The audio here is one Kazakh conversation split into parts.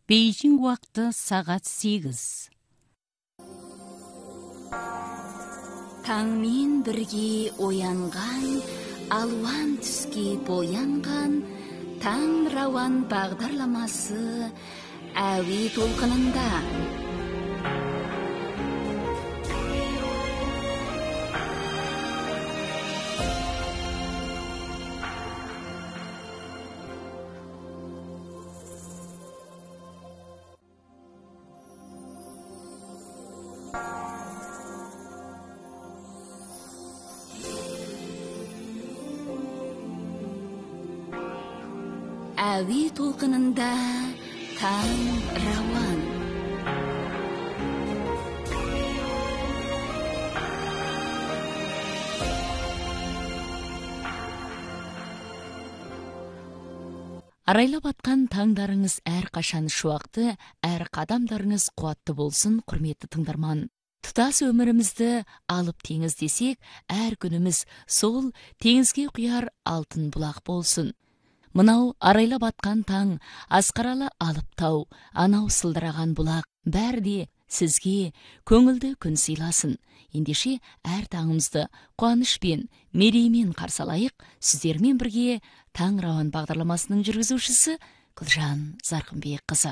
Бейжің уақыты сағат 8. Таңмен бірге оянған, алуан түске боянған, таң рауан бағдарламасы әуе толқынында. Әуе толқынында таң рауан. Арайлап атқан таңдарыңыз әр қашан шуақты, әр қадамдарыңыз қуатты болсын, құрметті тыңдарман. Тұтас өмірімізді алып теңіз десек, әр күніміз сол теңізге құяр алтын бұлақ болсын. Мынау арайлап атқан таң, асқаралы алып тау, анау сылдыраған бұлақ, бәрде сізге көңілді күн сыйласын. Ендеше әр таңымызды қуанышпен, мереймен қарсы алайық. Сіздермен бірге Таң рауан бағдарламасының жүргізушісі Гүлжан Зарқынбекқызы.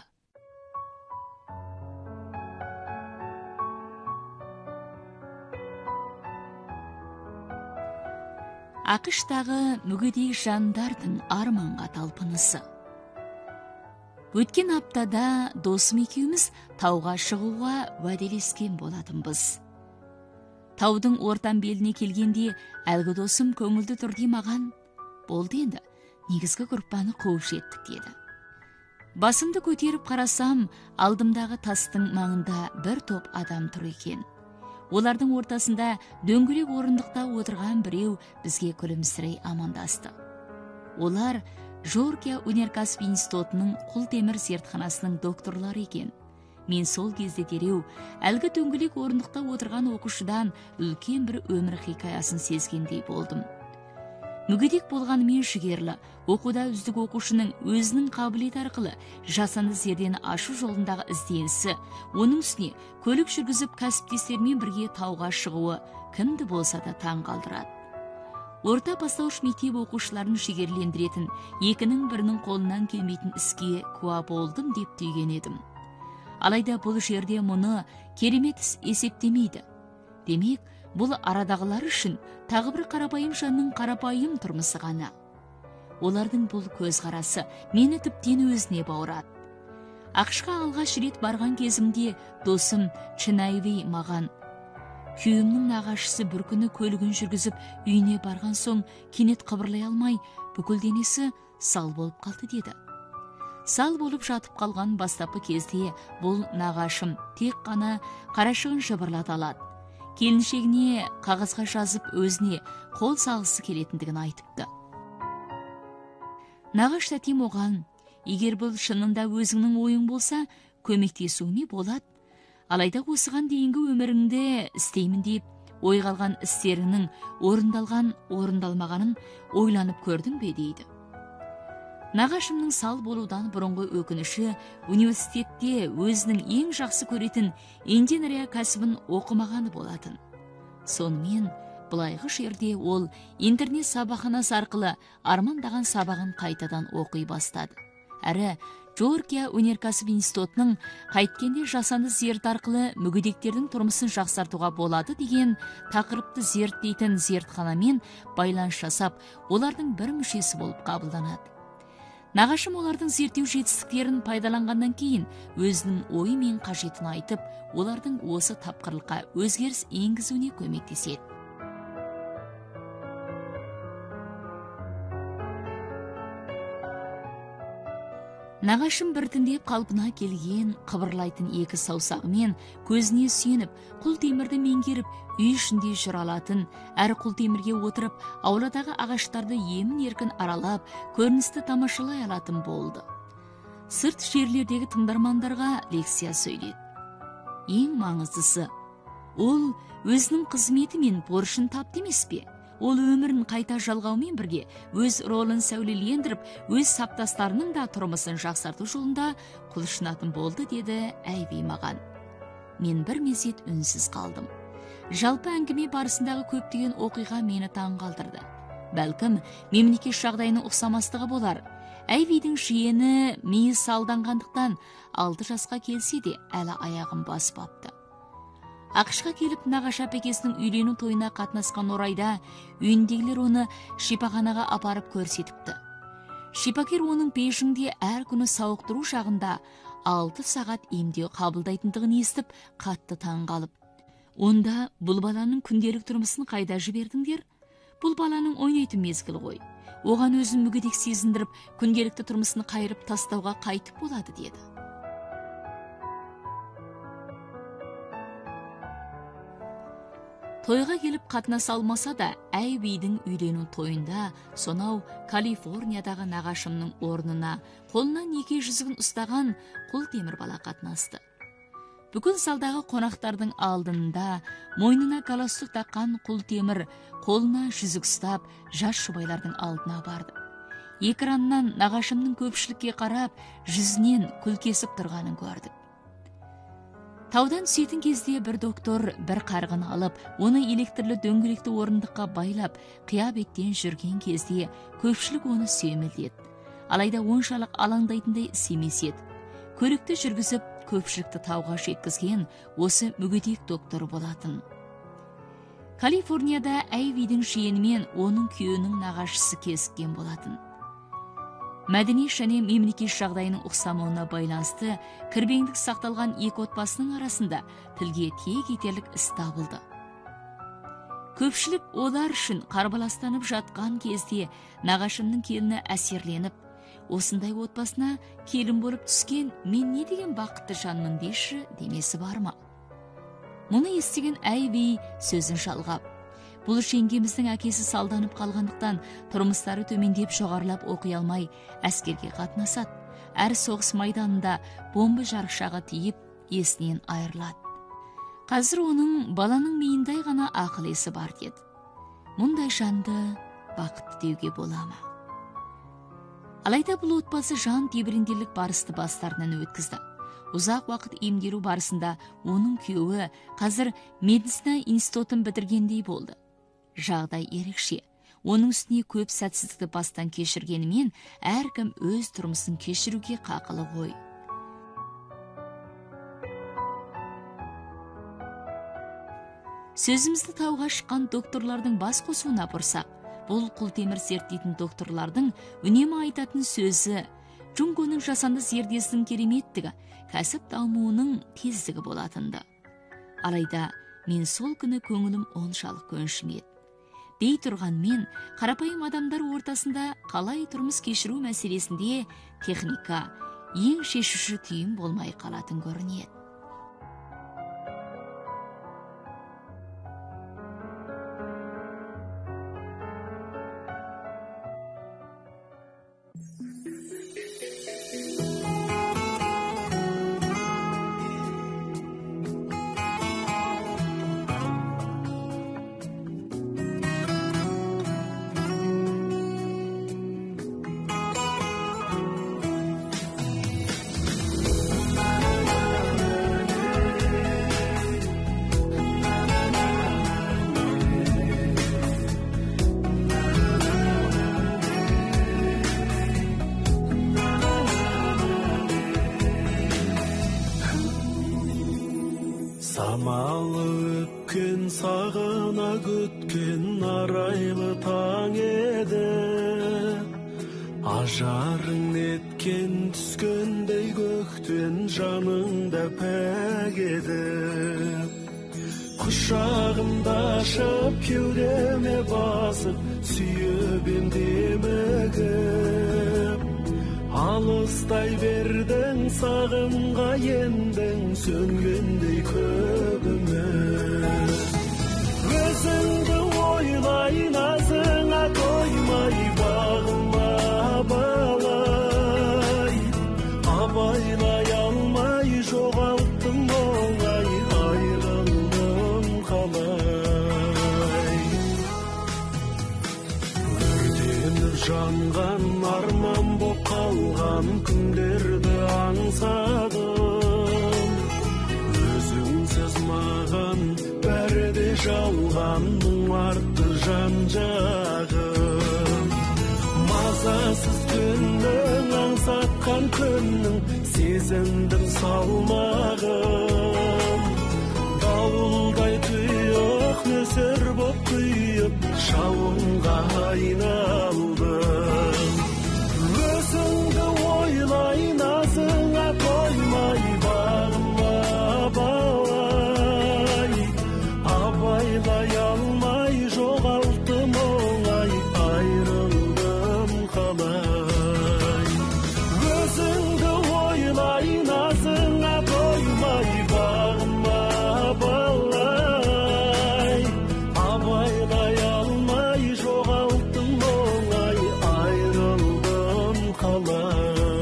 Ақыштағы мүгедек жандардың арманға талпынысы. Өткен аптада досым екеуміз тауға шығуға уәделескен болатынбыз. Таудың ортан беліне келгенде әлгі досым көңілді түрде маған: "Болды енді, негізгі группаны қуып жеттік" деді. Басымды көтеріп қарасам, алдымдағы тастың маңында бір топ адам тұр екен. Олардың ортасында дөңгелек орындықта отырған біреу бізге күлімсірей амандасты. Олар Жоргия өнеркәсіп институтының құлтемір зертханасының докторлары екен. Мен сол кезде дереу әлгі дөңгелек орындықта отырған оқушыдан үлкен бір өмір хикаясын сезгендей болдым. Мүгедек болғанымен жігерлі, оқуда үздік оқушының өзінің қабілеті арқылы жасанды зердені ашу жолындағы ізденісі, оның үстіне көлік жүргізіп кәсіптестермен бірге тауға шығуы кімді болса да таң қалдырады. Орта бастауыш мектеп оқушыларын жігерлендіретін екінің бірінің қолынан келмейтін іске куә болдым деп түйген едім. Алайда бұл жерде мұны керемет іс есептемейді. Демек, бұл арадағылар үшін тағы бір қарапайым жанның қарапайым тұрмысы ғана. Олардың бұл көзқарасы мені тіптен өзіне баурады. Ақшқа алғаш рет барған кезімде досым Чинайви маған: "Күйеуімнің нағашысы бір күні көлігін жүргізіп үйіне барған соң кенет қыбырлай алмай, бүкіл денесі сал болып қалды" деді. Сал болып жатып қалған бастапқы кезде бұл нағашым тек қана қарашығын жыбырлата алады. Келіншегіне қағазға жазып өзіне қол салғысы келетіндігін айтыпты. Нағаш тәтем оған: "Егер бұл шынында өзіңнің ойың болса, көмектесуіме болады. Алайда осыған дейінгі өміріңде істеймін деп ойға алған істерінің орындалмағанын ойланып көрдің бе?" дейді. Нағашымның сал болудан бұрынғы өкініші университетте өзінің ең жақсы көретін инженерия кәсібін оқымағаны болатын. Сонымен былайғы жерде ол интернет сабақханасы арқылы армандаған сабағын қайтадан оқи бастады. Әрі Жоргия өнеркәсіп институтының қайткенде жасанды зерт арқылы мүгедектердің тұрмысын жақсартуға болады деген тақырыпты зерттейтін зертханамен байланыс жасап, олардың бір мүшесі болып қабылданады. Нағашым олардың зерттеу жетістіктерін пайдаланғаннан кейін өзінің ойы мен қажетін айтып, олардың осы тапқырлыққа өзгеріс енгізуіне көмектеседі. Нағашым біртіндеп қалпына келген, қыбырлайтын екі саусағымен көзіне сүйеніп, құлтемірді меңгеріп, үй ішінде жүре алатын, әрі құлтемірге отырып, ауладағы ағаштарды емін-еркін аралап, көріністі тамашалай алатын болды. Сырт жерлердегі тыңдармандарға лекция сөйледі. Ең маңыздысы, ол өзінің қызметі мен борышын тапты емес пе? ол өмірін қайта жалғаумен бірге өз ролын сәулелендіріп, өз саптастарының да тұрмысын жақсарту жолында құлшынатын болды, деді Әйви маған. Мен бір мезет үнсіз қалдым. Жалпы әңгіме барысындағы көптеген оқиға мені таң қалдырды. Бәлкім, мемлекет жағдайының ұқсамастығы болар. Әйвидің жиені миы салданғандықтан 6 жасқа келсе де әлі аяғын баспапты. Ақшқа келіп нағашы әпкесінің үйлену тойына қатынасқан орайда үйіндегілер оны шипаханаға апарып көрсетіпті. Шипакер оның пейішінде әр күні сауықтыру жағында 6 сағат емдеу қабылдайтындығын естіп, қатты таң қалып. Онда бұл баланың күнделік тұрмысын қайда жібердіңдер? Бұл баланың ойнайтын мезгіл ғой. Оған өзін мүгедек сезіндіріп, күнделікті тұрмысын қайырып тастауға қайтып болады, деді. Тойға келіп қатынаса алмаса да, Әйвидің үйлену тойында сонау Калифорниядағы нағашымның орнына қолына неке жүзігін ұстаған құл темір бала қатынасты. Бүкіл залдағы қонақтардың алдында мойнына галстук таққан құл темір қолына жүзік ұстап, жас жұбайлардың алдына барды. Экраннан нағашымның көпшілікке қарап, жүзінен күл кесіп тұрғанын көрдік. Таудан түсетін кезде бір доктор бір қарғын алып, оны электрлі дөңгелекті орындыққа байлап, қиябеттен жүрген кезде көпшілік оны сүйемелдеді. Алайда оншалық алаңдайтындай іс емес еді. Көрікті жүргізіп, көпшілікті тауға жеткізген осы мүгедек доктор болатын. Калифорнияда Әйвидің жиені мен оның күйеуінің нағашысы кезіккен болатын. Мәдени және мемлекет жағдайының ұқсамауына байланысты кірбеңдік сақталған екі отбасының арасында тілге тиек етерлік іс табылды. Көпшілік олар үшін қарбаластанып жатқан кезде нағашымның келіні әсерленіп, осындай отбасына келін болып түскен мен не деген бақытты жанмын дейші демесі бар ма? Мұны естіген Әйви сөзін жалғап, бұл жеңгеміздің әкесі салданып қалғандықтан тұрмыстары төмендеп жоғарылап оқи алмай әскерге қатынасады. Әр соғыс майданында бомба жарықшағы тиіп, есінен айырылады. Қазір оның баланың миындай ғана ақыл есі бар деді. Мұндай жанды бақытты деуге бола ма? Алайда бұл отбасы жан тебірендерлік барысты бастарынан өткізді. Ұзақ уақыт емделу барысында оның күйеуі қазір медицина институтын бітіргендей болды. Жағдай ерекше. Оның үстіне көп сәтсіздікті бастан кешіргенімен, әркім өз тұрмысын кешіруге қақылы ғой. Сөзімізді тауға шыққан докторлардың бас қосуына бұрсақ, бұл құлтемір зерттейтін докторлардың үнемі айтатын сөзі Джунгоның жасанды зердесінің кереметтігі, кәсіп дамуының тездігі болатынды. Алайда мен сол күні көңілім оншалық көншімеді. Дей тұрған мен, қарапайым адамдар ортасында қалай тұрмыс кешіру мәселесінде техника ең шешуші түйін болмай қалатын көрінеді. Самалы өпкен сағына күткен арайлы таң еді, ажарың неткен түскендей көктен жаныңда пәк еді. Құшағымда ашып кеудеме басып сүйіп демігіп, алыстай бердің сағымға ендің сөнгендей көбіме. Өзіңді ойлай назыңа қоймай бағыма балай, абайлай алмай жоғалттың оңай, айрылдым қалай. жанған арман боп қалған күндерді аңсадым. Өзіңсіз маған бәрі де жалған, мұң артты жан жағым. Мазасыз түннің, аңсатқан күннің, сезіндім салмағым. Дауылдай тұйық нөсер боп құйып, жауынға айналдым. Өзіңді ойлай назыңа қоймай, бағыма балай. Абайлай алмай жоғалттым оңай, айрылдым қалай. Өзіңді ойлай назыңа қоймай, бағыма балай. Абайлай алмай жоғалттым оңай, айрылдым қалай.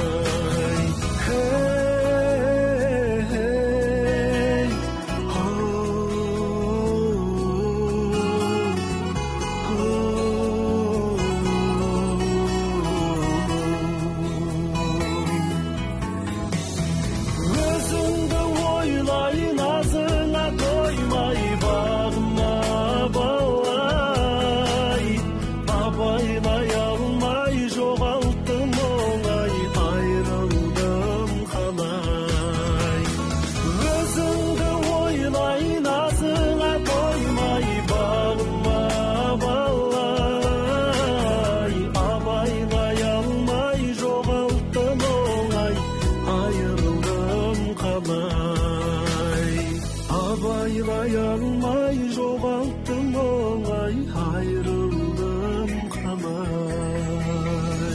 Өзіңді ойлай назыңа қоймай, бағыма балай. Абайлай алмай жоғалттым оңай, айрылдым қалай. Өзіңді ойлай назыңа қоймай, бағыма балай. Абайлай алмай жоғалттым оңай, айрылдым қалай. Абайлай алмай жоғалттым оңай, айрылдым қалай.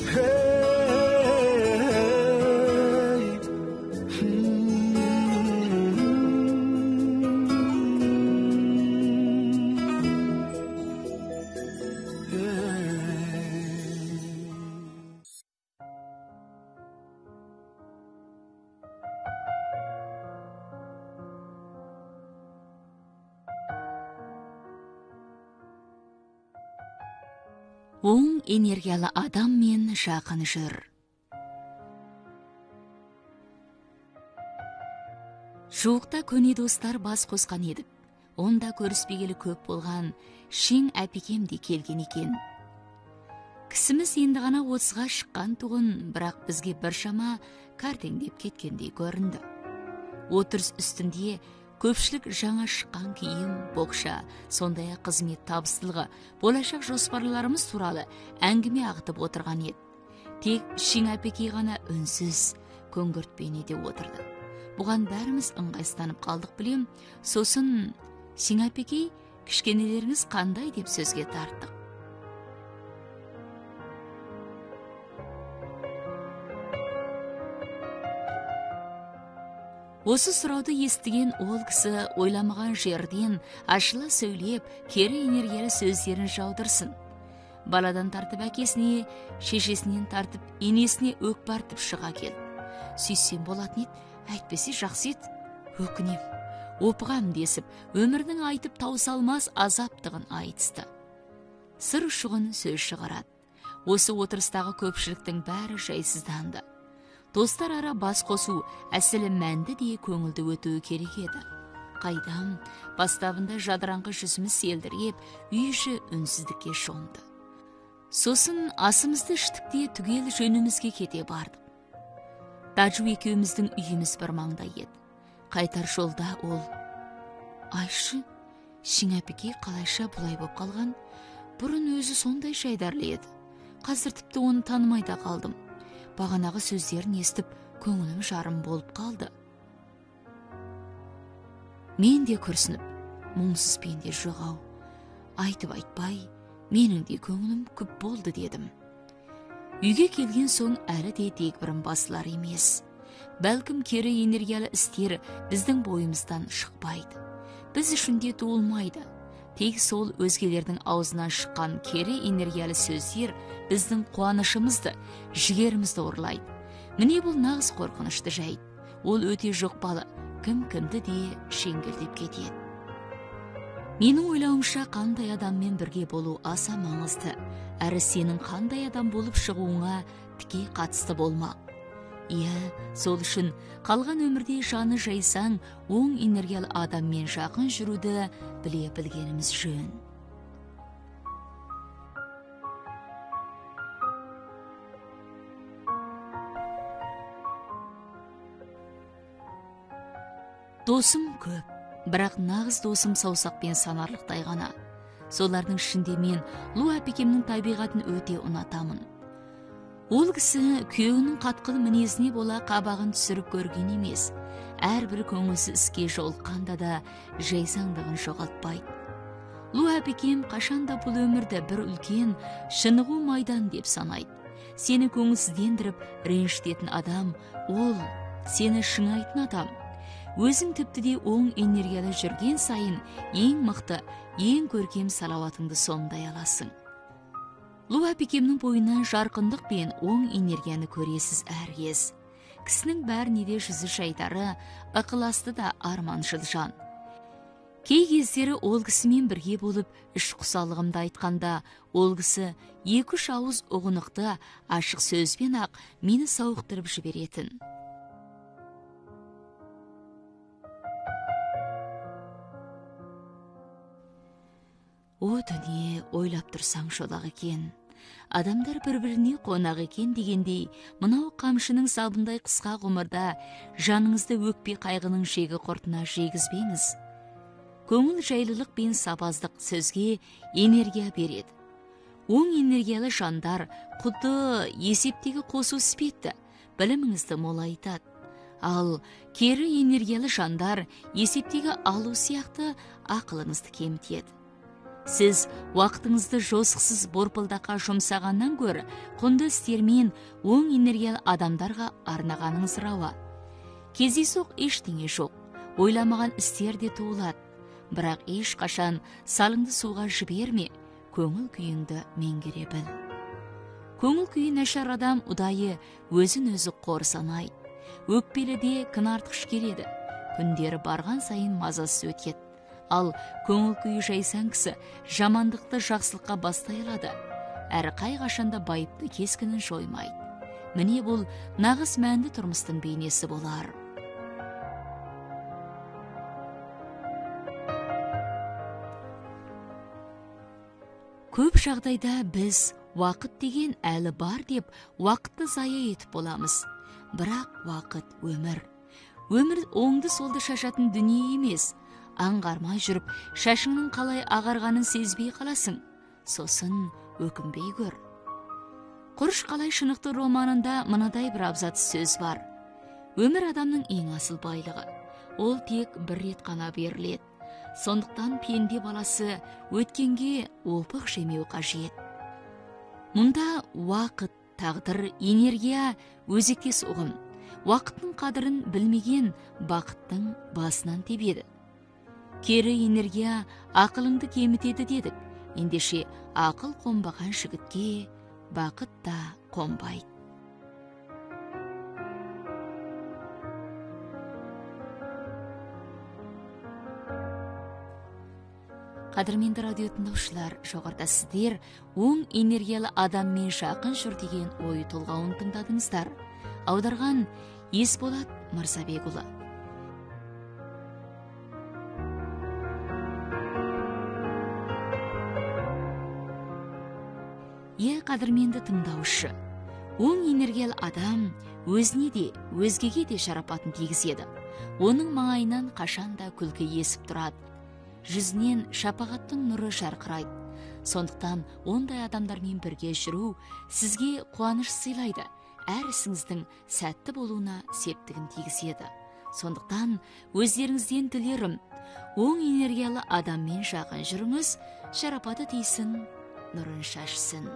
Оң энергиялы адам мен жақын жүр. Жуықта көне достар бас қосқан едік. Онда көріспегелі көп болған Шең әпекем де келген екен. Кісіміз енді ғана 30-ға шыққан тұғын, бірақ бізге біршама кәртеңдеп кеткендей көрінді. Отырыс үстінде көпшілік жаңа шыққан киім, боқша, сондай-ақ қызмет табыстылығы, болашақ жоспарларымыз туралы әңгіме ағытып отырған еді. Тек Шең әпекей ғана үнсіз, көңгіртпенеде отырды. Бұған бәріміз ыңғайстанып қалдық білем. Сосын Шең әпекей, кішкенелеріңіз қандай деп сөзге тарттық. Осы сұрауды естіген ол кісі ойламаған жерден ашыла сөйлеп, кері энергиялы сөздерін жаудырсын. Баладан тартып әкесіне, шешесінен тартып енесіне өкпартып шыға келді. Сүйсем болатын ет, әйтпесе жақсы ет, өкінем, опығам десіп, өмірдің айтып таусалмас азаптығын айтысты. Сыр ұшығын сөз шығарады. Осы отырыстағы көпшіліктің бәрі жайсызданды. Достар ара бас қосу әсілі мәнді де көңілді өтуі керек еді. Қайдам, бастабында жадыраңғы жүзіміз селдіреп, үй іші үнсіздікке шомды. Сосын асымызды іштікте түгел жөнімізге кете бардық. Тажу екеуміздің үйіміз бір маңда еді. Қайтар жолда ол: «Айшы, Шең әпекей қалайша бұлай боп қалған? Бұрын өзі сондай жайдарлы еді. Қазір тіпті оны танымай да қалдым. Бағанағы сөздерін естіп, көңілім жарым болып қалды». Мен де күрсініп, мұңсыз пенде жоғау, айтып айтпай, менің де көңілім күп болды дедім. Үйге келген соң әлі де дегбірім басылар емес. Бәлкім кері энергиялы істер біздің бойымыздан шықпайды. Біз үшінде туылмайды. Тек сол өзгелердің аузынан шыққан кері энергиялы сөздер біздің қуанышымызды, жігерімізді ұрлайды. Міне бұл нағыз қорқынышты жайт. Ол өте жұқпалы, кім-кімді де шеңгелдеп кетеді. Менің ойлауымша, қандай адаммен бірге болу аса маңызды, әрі сенің қандай адам болып шығуыңа тіке қатысты болмақ. Иә, сол үшін қалған өмірде жаны жайсаң, оң энергиялы адаммен жақын жүруді біле білгеніміз жөн. Досым көп, бірақ нағыз досым саусақпен санарлықтай ғана. Солардың ішінде мен Лу әпекемнің табиғатын өте ұнатамын. Ол кісі күйеуінің қатқыл мінезіне бола қабағын түсіріп көрген емес, әрбір көңілсіз іске жолыққанда да жайсаңдығын жоғалтпайды. Лу әпекем қашанда бұл өмірді бір үлкен шынығу майдан деп санайды. Сені көңілсіздендіріп ренжітетін адам, ол сені шыңайтын адам. Өзің тіпті де оң энергиялы жүрген сайын ең мықты, ең көркем салауатыңды сомдай аласың. Лу әпекемнің бойынан жарқындық пен оң энергияны көресіз әркез. Кісінің бәріне де жүзі шайтары, ықыласты да арманшыл жан. Кей кездері ол кісімен бірге болып іш құсалығымды айтқанда, ол кісі 2-3 ауыз ұғынықты ашық сөзбен ақ мені сауықтырып жіберетін. О дүние, ойлап тұрсаң шолақ екен. Адамдар бір-біріне қонақ екен дегендей, мынау қамшының сабындай қысқа ғұмырда жаныңызды өкпе қайғының жегі құртына жегізбеңіз. Көңіл жайлылық пен сабаздық сөзге энергия береді. Оң энергиялы жандар құдды есептегі қосу іспетті, біліміңізді молайтады. Ал кері энергиялы жандар есептегі алу сияқты ақылыңызды кемітеді. Сіз уақытыңызды жосықсыз борпылдаққа жұмсағаннан гөрі құнды істермен оң энергиялы адамдарға арнағаныңыз рауа. Кездейсоқ ештеңе жоқ, ойламаған істер де туылады. Бірақ ешқашан салыңды суға жіберме, көңіл күйіңді меңгере біл. Көңіл күйі нашар адам ұдайы өзін өзі қор санайды. Өкпелі де кінартқыш келеді. Күндері барған сайын мазасыз өтеді. Ал көңіл күйі жайсаң кісі жамандықты жақсылыққа бастай алады. Әрі қай қашанда байыпты кескінін жоймайды. Міне бұл нағыз мәнді тұрмыстың бейнесі болар. Көп жағдайда біз уақыт деген әлі бар деп уақытты зая етіп боламыз. Бірақ уақыт өмір. Өмір оңды солды шашатын дүние емес. Аңғармай жүріп, шашыңның қалай ағарғанын сезбей қаласың. Сосын өкінбей көр. Құрыш қалай шынықты романында мынадай бір абзац сөз бар. Өмір адамның ең асыл байлығы. Ол тек бір рет қана беріледі. Сондықтан пенде баласы өткенге опық жемеу қажет. Мұнда уақыт, тағдыр, энергия өзектес ұғым. Уақыттың қадірін білмеген бақыттың басынан тебеді. Кері энергия ақылыңды кемітеді дедік. Ендеше ақыл қонбаған жігітке бақыт та қонбайды. Қадірменді радио тыңдаушылар, жоғарыда сіздер оң энергиялы адаммен жақын жүр деген ой толғауын тыңдадыңыздар. Аударған Есболат Мырзабекұлы. Қадірменді тыңдаушы, оң энергиялы адам өзіне де, өзгеге де шарапатын тигізеді. Оның маңайынан қашанда күлкі есіп тұрады. Жүзінен шапағаттың нұры жарқырайды. Сондықтан ондай адамдармен бірге жүру сізге қуаныш сыйлайды. Әр ісіңіздің сәтті болуына септігін тигізеді. Сондықтан өздеріңізден тілерім, оң энергиялы адаммен жақын жүріңіз, шарапаты тисін, нұрын шашсын.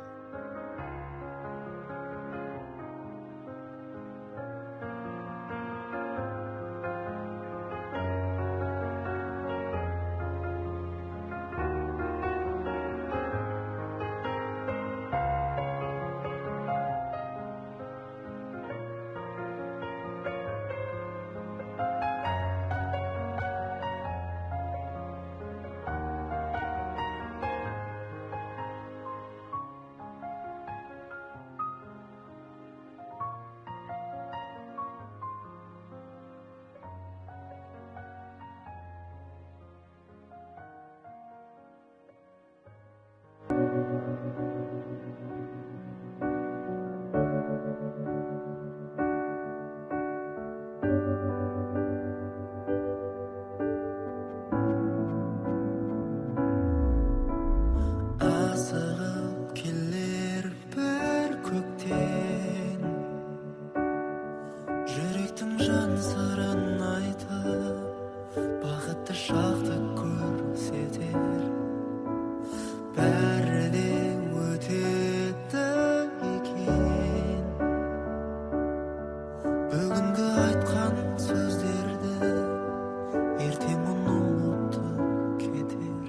жан сырын айтып бақытты шақты көрсетер, бәрі де өтеді екен. Бүгінгі айтқан сөздерді ертең ұмытып кетер.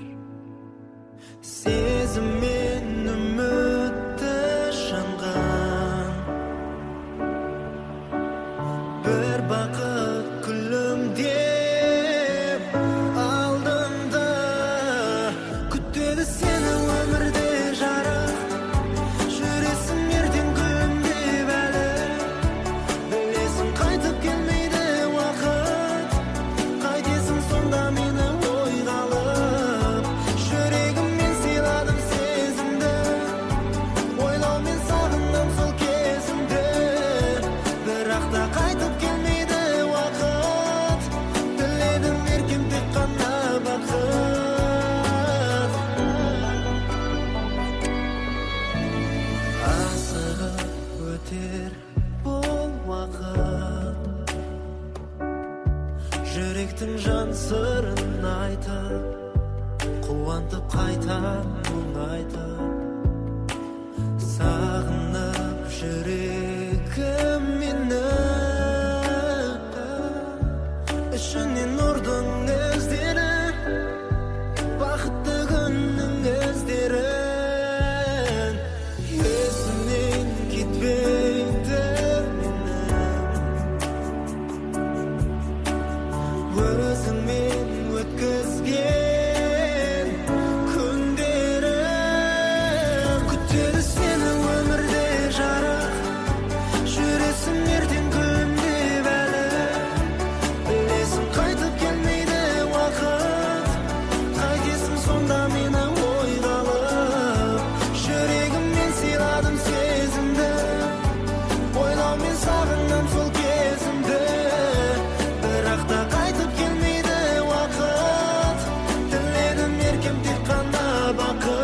Сезім мен үмітті жанған бір бақыт күлімдеп алдыңда күтеді сені өмірде жарық. Жүресің ертең күлімдеп әлі, білесің қайтып келмейді уақыт. Қайтесің сонда мені ойға алып, жүрегіммен сыйладым сезімді, ойлаумен сағындым сол кезімді. Бірақ та қайтып келмейді уақыт, тіледім еркем тек қана бақыт. Асығып өтер бұл уақыт, жүректің жан сырын айтып, қуантып қайта мұңайтып, сағынып жүрегім мені. Ішінен ұрдың іздері, бақытты күннің іздерін. Есімнен кетпейді менің, өзіңмен өткізген күндерім. Күтеді сені өмірде жарық, жүресің ертең күлімдеп әлі, білесің қайтып келмейді уақыт. Қайтесің сонда мені ойға алып, жүрегіммен сыйладым сезімді, ойлаумен сағындым сол кезімді. Бірақ та қайтып келмейді уақыт, тіледім еркем тек қана бақыт.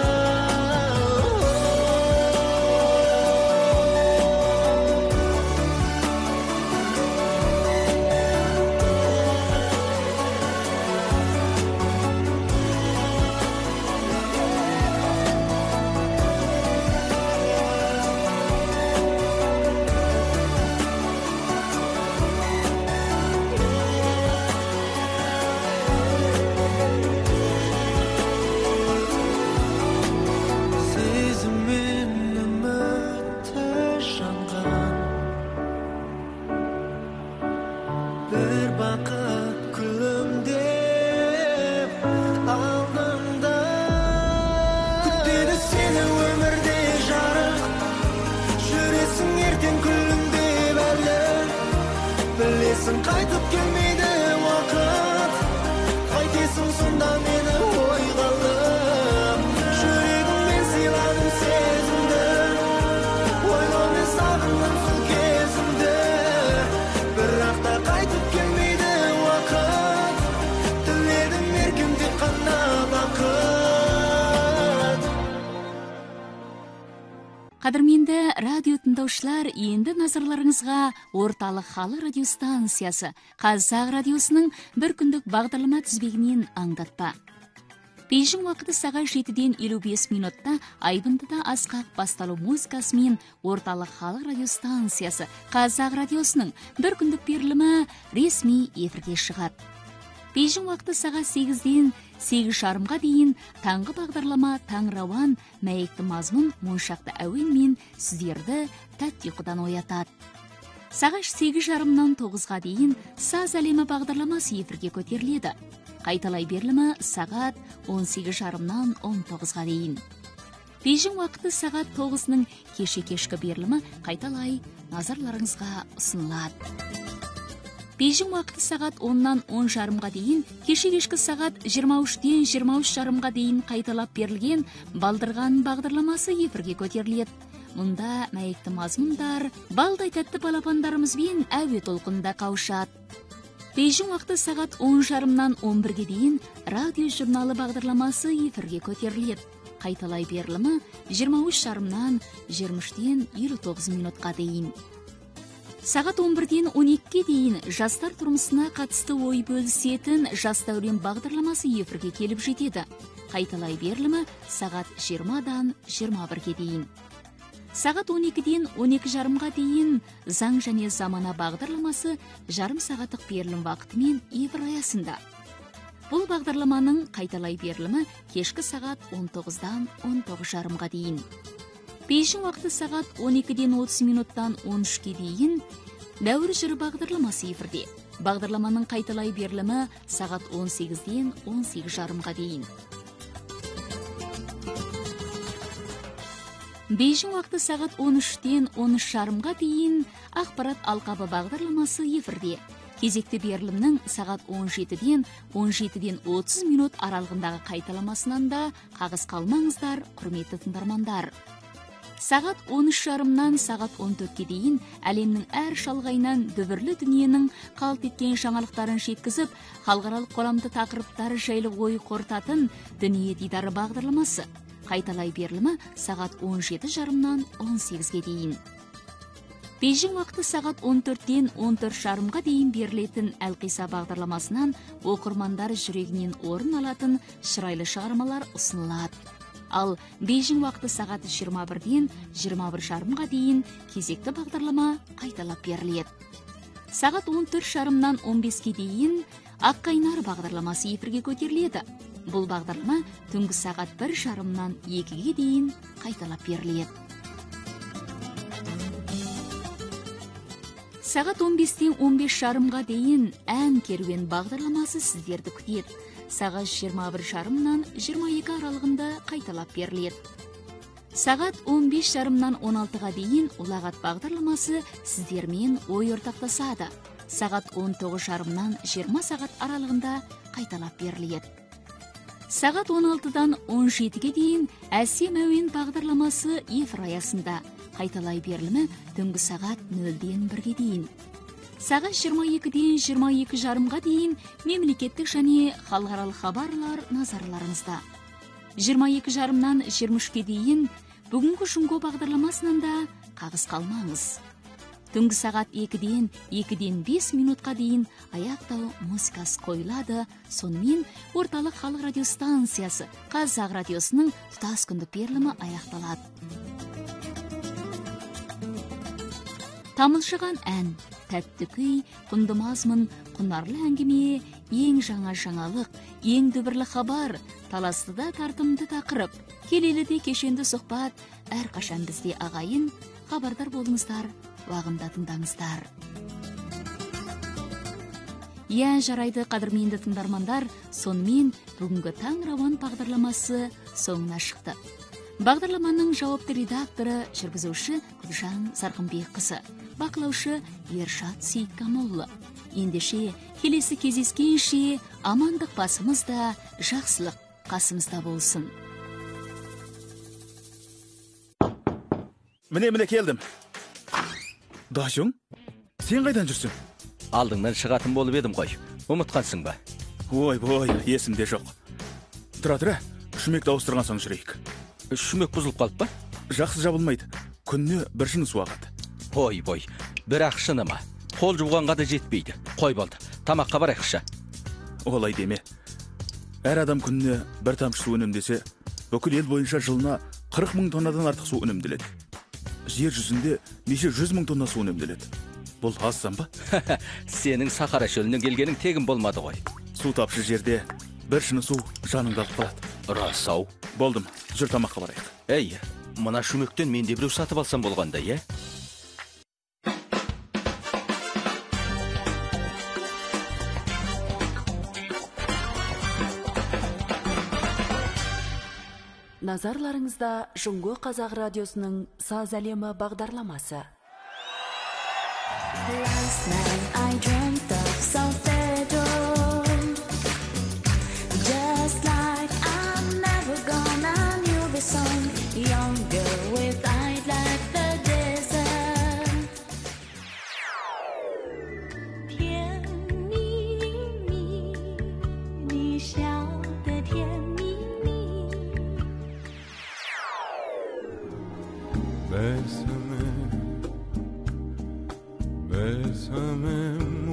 Сезім мен үмітті жанған бір бақыт күлімдеп алдыңда күтеді сені өмірде жарық. Жүресің ертең күлімдеп әлі, білесің қайтып келмейді уақыт. Қайтесің сонда мені ойға алып, жүрегіммен сыйладым сезімді, ойлаумен сағындым сол кезімді. Бірақ та қайтып келмейді уақыт, тіледім еркем тек қана бақыт. Қадірменді радио тыңдаушылар, енді назарларыңызға орталық халық радиостанциясы Қазақ радиосының бір күндік бағдарлама тізбегінен аңдатпа. Бейжің уақыты сағат 7-ден 55 минутта айбындыда асқақ басталу музыкасымен орталық халық радиостанциясы Қазақ радиосының бір күндік берілімі ресми эфирге шығады. Бейжің уақыты сағат 8-ден 8:30-ға дейін таңғы бағдарлама таң рауан мәйекті мазмұн моншақты әуенмен сіздерді тәтті ұйқыдан оятады. Сағат 8:30-нан 9-ға дейін саз әлемі бағдарламасы эфирге көтеріледі. Қайталай берілімі сағат 18:30-нан 19-ға дейін. Бейжің уақыты сағат 9-ның кешкі берілімі қайталай назарларыңызға ұсынылады. Бейжің уақыты сағат 10-нан 10:30-ға дейін, кешкі сағат 23-ден 23:30-ға дейін қайталап берілген балдырған бағдарламасы эфирге көтеріледі. Мұнда мәйекті мазмұндар балдай тәтті балапандарымызбен әуе толқынында қауышады. Бейжің уақыты сағат 10:30-нан 11-ге дейін радио журналы бағдарламасы эфирге көтеріледі. Қайталай берілімі 23:30-нан 23-ден 29 минутқа дейін. Сағат 11-ден 12-ге дейін жастар тұрмысына қатысты ой бөлісетін жас дәурен бағдарламасы эфирге келіп жетеді. Қайталай берілімі сағат 20-дан 21-ге дейін. Сағат 12-ден 12:30-ға дейін заң және замана бағдарламасы жарым сағаттық берілім вақытымен эфир аясында. Бұл бағдарламаның қайталай берілімі кешкі сағат 19-дан 19:30-ға дейін. Бейжің уақыты сағат 12-ден 30 минуттан 13-ге дейін дәуір жыры бағдарламасы эфирде. Бағдарламаның қайталай берілімі сағат 18-ден 18:30-ға дейін. Бейжің уақыты сағат 13-ден 13:30-ға дейін ақпарат алқабы бағдарламасы эфирде. Кезекті берілімнің сағат 17-ден 17:30 минут аралығындағы қайталамасынан да қағыс қалмаңыздар, құрметті тыңдармандар. Сағат 13:30-нан сағат 14-ге дейін әлемнің әр шалғайынан дүбірлі дүниенің қалт еткен жаңалықтарын жеткізіп, халықаралық қоғамды тақырыптары жайлы ой қорытатын дүние дидары бағдарламасы. Қайталай берілімі сағат 17:30-нан 18-ге дейін. Бейжің уақыты сағат 14-ден 14:30-ға дейін берілетін әлқиса бағдарламасынан оқырмандар жүрегінен орын алатын шырайлы шығармалар ұсынылады. Ал Бейжің уақыты сағат 21-ден 21:30-ға дейін кезекті бағдарлама қайталап беріледі. Сағат 14:30-нан 15-ге дейін Аққайнар бағдарламасы эфирге көтеріледі. Бұл бағдарлама түнгі сағат 1:30-нан 2-ге дейін қайталап беріледі. Сағат 15-тен 15:30-ға дейін ән керуен бағдарламасы сіздерді күтеді. Сағат 21:30-нан 22 аралығында қайталап беріледі. Сағат 15:30-нан 16-ға дейін ұлағат бағдарламасы сіздермен ой ортақтасады. Сағат 19:30-нан 20 сағат аралығында қайталап беріледі. Сағат 16-дан 17-ге дейін әсем әуен бағдарламасы эфир аясында. Қайталай берілімі түнгі сағат 0-ден 1-ге дейін. Сағат 22-ден 22:30-ға дейін мемлекеттік және халықаралық хабарлар назарларыңызда. 22:30-нан 23-ге дейін бүгінгі Жұңго бағдарламасынан да қағыс қалмаңыз. Түнгі сағат 2-ден 5 минутқа дейін аяқтау музыкасы қойылады. Сонымен орталық халық радиостанциясы Қазақ радиосының тұтас күндік берілімі аяқталады. Тамылжыған ән, тәтті күй, құнды мазмұн, құнарлы әңгіме, ең жаңа жаңалық, ең дүбірлі хабар, таластыда тартымды тақырып, келеліде кешенді сұхбат, әрқашан бізде ағайын, хабардар болыңыздар, уағында тыңдаңыздар. Жарайды, қадірменді тыңдармандар, сонымен бүгінгі таң рауан бағдарламасы соңына шықты. Бағдарламаның жауапты редакторы, жүргізуші Гүлжан Сарқынбекқызы, бақылаушы Ершат Сейткамоллы. Ендеше келесі кездескенше амандық басымызда, жақсылық қасымызда болсын. Міне келдім. Дашың, сен қайдан жүрсің? Алдыңнан шығатын болып едім ғой. Ұмытқансың ба? Ой, есімде жоқ. Тұра, шүмекті ауыстырған соң жүрейік. Шүмек бұзылып қалып па? Жақсы жабылмайды. Күнне бір шыны су ағады. Ой, бірақ шыны ма? Қол жуғанға да жетпейді. Қой болды. Тамаққа барайықшы. Олай деме. Әр адам күнне бір тамшы су үнемдесе, бүкіл ел бойынша жылына 40 мың тоннадан артық су үнемделеді. Жер жүзінде неше 100 мың тонна су үнемделеді. Бұл азсан ба? Сенің Сахара шөлінен келгенің тегін болмады ғой. Су тапшы жерде бір шыны су жаныңда алып қалады. Рас-ау. Болдым, жүр тамаққа барайық. Мына шүмектен мен де біреу сатып алсам болғанда, Назарларыңызда Жұңго Қазақ радиосының саз әлемі бағдарламасы. Last night I dreamt of Solfeggio, just like I'm never gonna knew the song, young girl with eyes like the desert. 甜蜜蜜，你笑得甜蜜蜜。 Bésame, Bésame